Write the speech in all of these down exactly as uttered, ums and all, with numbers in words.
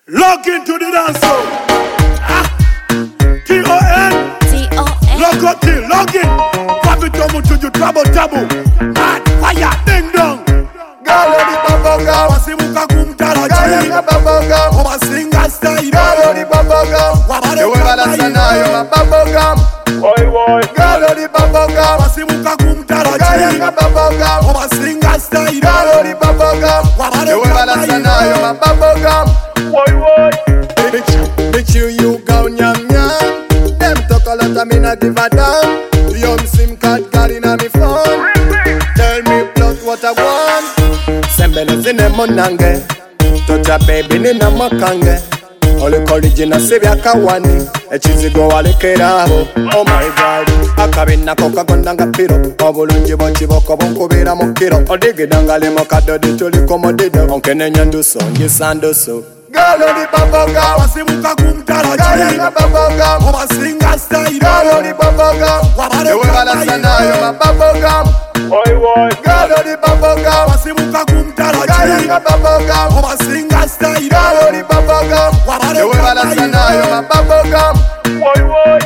Log into the dance show. Ah. T O N T O N Log out T, log in. Pop it on to you, trouble, trouble. Mad fire, ding dong. Girl, the bubble gum. Wasimuka kumtara Girl, chi. the bubble gum. Oba singa style. Girl, the bubble gum. Wabare You ever listen now? You my bubble gum. Boy, boy, Girl, the bubble gum. Wasimuka kumtara Girl, chi. the bubble gum. Oba singa style. Girl, the bubble gum. Wabare You ever listen now? You my bubble gum. boy, boy. Bitch, bitch, you, you go nyam nyam. Them talk a lot of me not give a damn. Young SIM card got in on me phone. Tell me plus what I want. Sembele zine monange. Touch a baby nina makange. Ole original sebya kawani. Echizigo wale kerabo. Oh my god. Akabina koka gondanga piro. Obulungi bochiboko bonkubira mukiro. Odigidanga le mokado dituli komodido. Onkene nyanduso, nyisanduso. Girl, the bubble gum. Wasimuka kumtara Girl, chi. the bubble gum. Oba singa style. Girl, the bubble gum. Wabare You ever listen now? You my bubble gum. Boy, boy, Girl, the bubble gum. Wasimuka kumtara Girl, chi. the bubble gum. Oba singa style. Girl, the bubble gum. Wabare You ever listen now? You my bubble gum. boy, boy.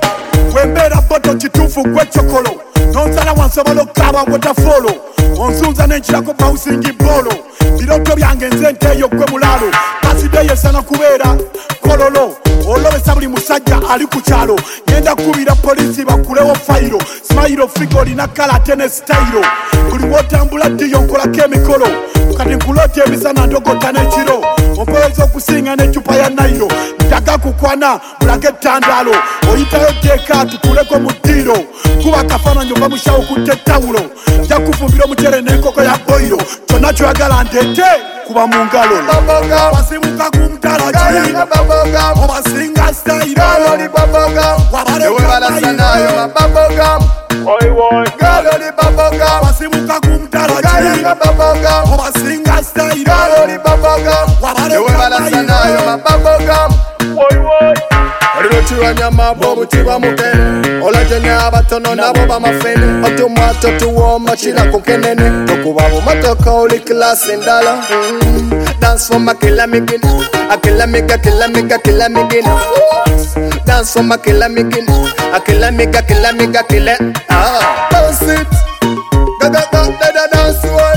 Wembera boto kitufu kwe chokolo. Nonsala wansobola okaba wetafolo. Onsunza nenchirako bouncing bolo. Biroto byange nze nteyo gwe mulalo. Kasideyo sana kubeera kololo. Olobesa buli musajja ali ku kyalo. Ngenda kubira polisi bakulewo fayiro. Smile figo olina kala tene style. Buli wotambula ddiyo nkolako emikolo. Kati nkulota emisana ndogota n'ekiro. Ompoyeza okusinga n'eccupa ya nayiro. Ntaga kukwana mulage ettandaalo. Oyitayo ddeeka tukuleko mu ddiiro. Kuba kafaananyi ova mushawo kutte ttawulo. Nja kufumbira omucere n'enkoko ya boyiro. Kyonna kyoyagala ndeete kuba mu ngalo. Bubble gum. Wasimuka kumtara Girl, chi. the bubble gum. Oba singa style. Girl, the bubble gum. Wabare You ever listen now? You my bubble gum. Boy, boy, Girl, the bubble gum. Wasimuka kumtara Girl, chi. the bubble gum. Oba singa style. Girl, the bubble gum. Wabare You ever listen now? You my bubble gum. boy, boy. Olutiwa nyama bobu tiwa mukene. Olajenya abatono nabo bamafene. Otumwato tuwoma chila kukenene. Tokuba bumatoka oli klasi ndala. Mm. Dance for my killer migin. A killer miga, killer miga, killer migin. Dance for my killer migin. A killer miga, killer miga, killer. Ah, bounce it. Ga ga ga da da dance world.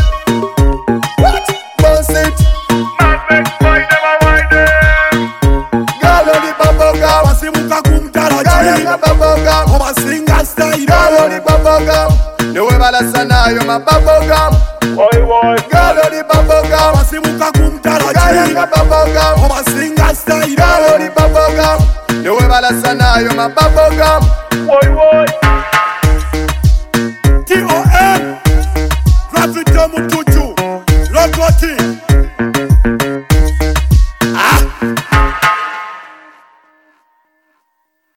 What? Bounce it. Man, make boy, never mind them. Girl, the bubble gum. Wasimuka kumtara Girl, chi. the bubble gum. Oba singa style. Girl, the bubble gum. You ever listen now? You my bubble gum. Boy, boy, Girl, the bubble gum. Wasimuka kumtara Girl, chi. the bubble gum. Oba singa style. Girl, the bubble gum. You ever listen now? You my bubble gum. boy, boy.